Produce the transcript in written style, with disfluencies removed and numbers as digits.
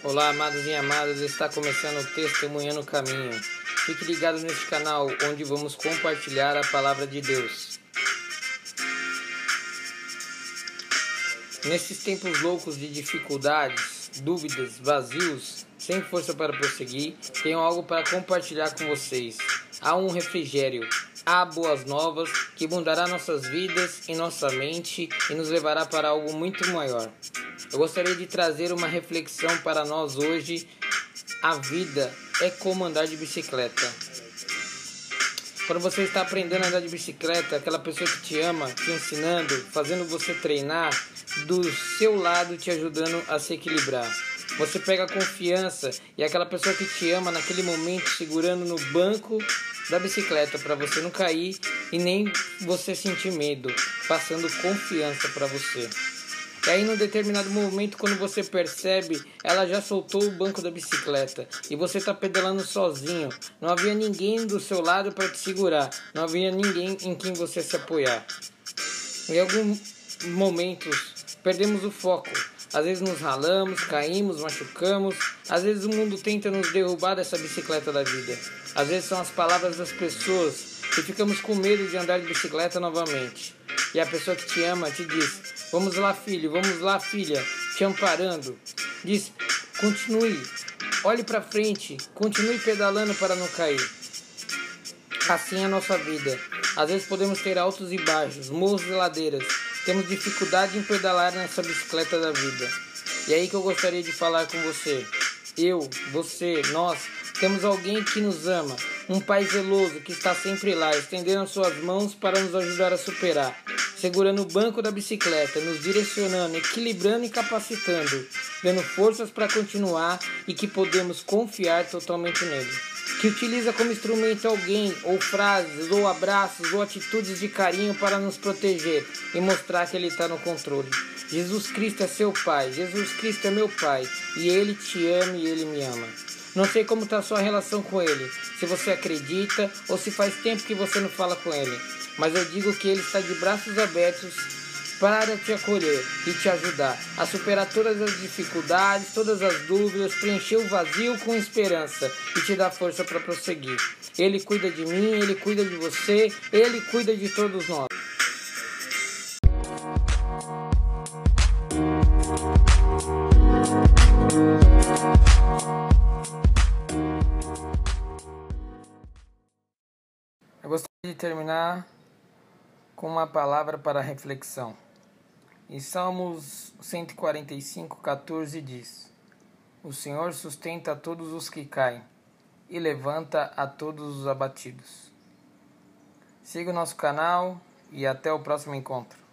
Olá, amados e amadas, está começando o Testemunhando o Caminho. Fique ligado neste canal, onde vamos compartilhar a palavra de Deus. Nesses tempos loucos de dificuldades, dúvidas, vazios, sem força para prosseguir, tenho algo para compartilhar com vocês. Há um refrigério, há boas novas que mudará nossas vidas e nossa mente e nos levará para algo muito maior. Eu gostaria de trazer uma reflexão para nós hoje. A vida é como andar de bicicleta. Quando você está aprendendo a andar de bicicleta, aquela pessoa que te ama, te ensinando, fazendo você treinar, do seu lado te ajudando a se equilibrar. Você pega confiança e aquela pessoa que te ama naquele momento segurando no banco da bicicleta para você não cair e nem você sentir medo, passando confiança para você. E aí, num determinado momento, quando você percebe, ela já soltou o banco da bicicleta e você está pedalando sozinho. Não havia ninguém do seu lado para te segurar, não havia ninguém em quem você se apoiar. Em alguns momentos, perdemos o foco. Às vezes nos ralamos, caímos, machucamos. Às vezes o mundo tenta nos derrubar dessa bicicleta da vida. Às vezes são as palavras das pessoas e ficamos com medo de andar de bicicleta novamente. E a pessoa que te ama te diz: vamos lá, filho, vamos lá, filha, te amparando. Diz: continue, olhe para frente, continue pedalando para não cair. Assim é a nossa vida. Às vezes podemos ter altos e baixos, morros e ladeiras. Temos dificuldade em pedalar nessa bicicleta da vida. E é aí que eu gostaria de falar com você. Eu, você, nós temos alguém que nos ama, um pai zeloso que está sempre lá, estendendo as suas mãos para nos ajudar a superar, segurando o banco da bicicleta, nos direcionando, equilibrando e capacitando, dando forças para continuar e que podemos confiar totalmente nele. Que utiliza como instrumento alguém, ou frases, ou abraços, ou atitudes de carinho para nos proteger e mostrar que ele está no controle. Jesus Cristo é seu Pai, Jesus Cristo é meu Pai, e Ele te ama e Ele me ama. Não sei como está a sua relação com Ele, se você acredita ou se faz tempo que você não fala com Ele, mas eu digo que Ele está de braços abertos para te acolher e te ajudar a superar todas as dificuldades, todas as dúvidas, preencher o vazio com esperança e te dar força para prosseguir. Ele cuida de mim, Ele cuida de você, Ele cuida de todos nós. Eu gostaria de terminar com uma palavra para reflexão. Em Salmos 145:14 diz: o Senhor sustenta a todos os que caem e levanta a todos os abatidos. Siga o nosso canal e até o próximo encontro.